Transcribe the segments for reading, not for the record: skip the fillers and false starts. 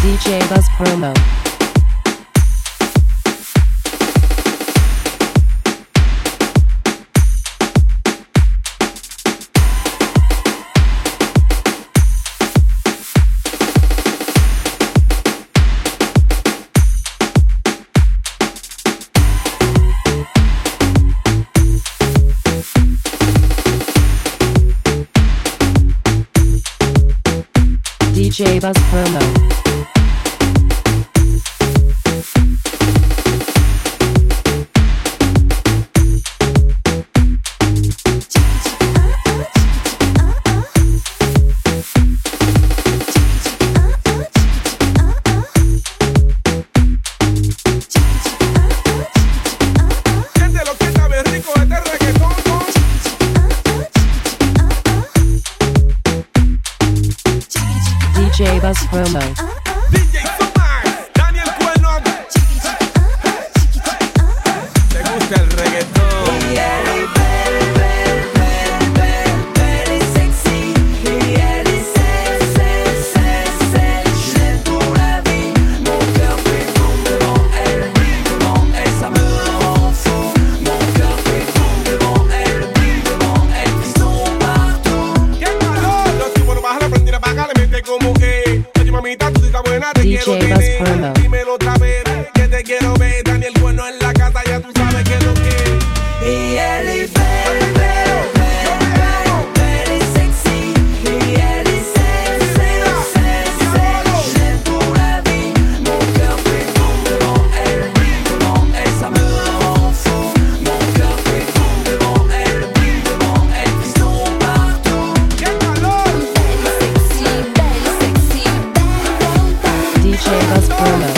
DJ Buzz Promo. DJ Buzz Promo. DJ Buzz Promo. DJ Somar, Daniel Cuerno. ¿Te gusta el reggaetón? Very sexy. J'ai tout la vie. Mon cœur fait boum devant elle. Devant elle, ça me rend fou. Mon cœur fait boum devant elle. Devant elle, piston partout. ¡Qué calor! Los tipos no bajan a prender a pagar, le mete como que. Oye, mamita, tú estás buena, te DJ quiero Buzz tener. Promo. Dímelo otra vez, que te quiero ver. Daniel Cuerno en la casa, ya tú sabes que lo que. Et elle est belle, very sexy. Et elle est J'ai tout la vie. Mon cœur fait boum devant elle. Devant elle, ça me rend fou. Mon cœur fait boum devant elle. Devant elle, piston partout. ¡Qué calor! DJ Buzz Promo.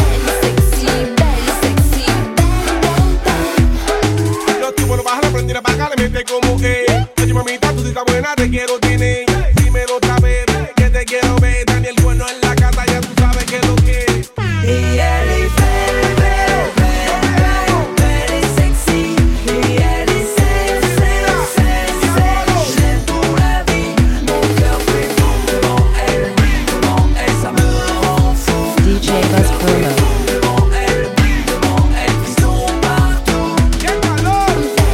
Los tipos no bajan a prender a pagar, le mete como que. Oye, mamita, tú estás buena, te quiero tener. Dímelo otra vez, que te quiero ver. Daniel Cuerno en la casa, ya tú sabes que lo que. Et elle est very sexy. Et elle est J'ai tout la vie. Mon cœur fait boum devant elle. Devant elle, ça me rend fou. DJ Buzz Promo. Devant elle, piston partout. ¡Qué calor!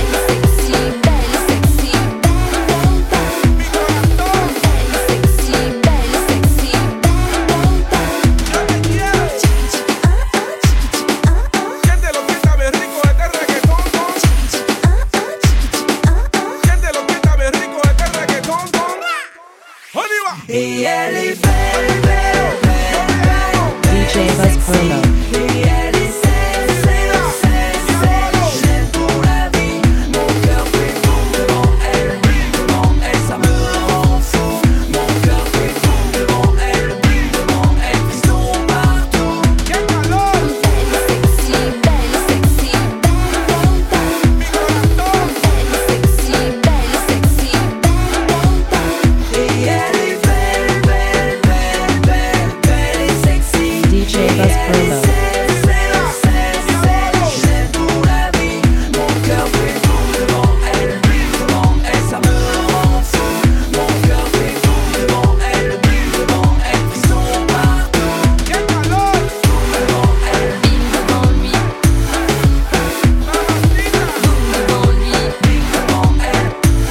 Yo te quiero. Siéntelo que sabe rico este reggaetón. Siéntelo que sabe rico este reggaetón. ¡Oliva! Et elle est DJ Buzz Promo. Et elle est J'ai tout la vie. Mon cœur fait boum devant elle. Devant elle, ça me rend fou. Mon cœur fait boum devant elle. Devant elle, piston partout. ¡Qué calor! Et elle est very sexy. DJ Buzz Promo. J'ai tout la vie. Mon cœur fait boum devant elle. Devant elle, ça me rend fou. Mon cœur fait boum devant elle. Devant elle, piston partout. ¡Qué calor! Devant elle, devant lui. Devant lui, devant elle.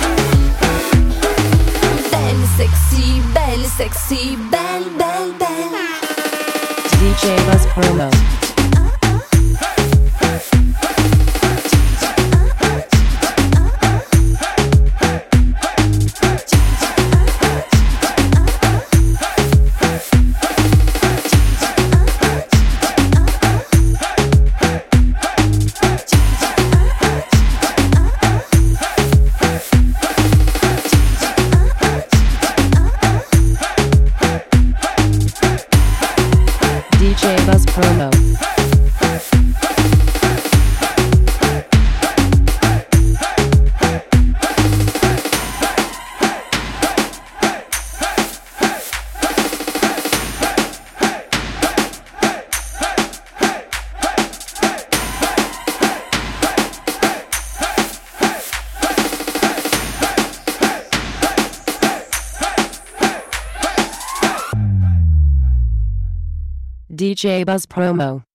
Belle, sexy, belle. DJ Buzz Promo. DJ Buzz Promo. DJ Buzz Promo.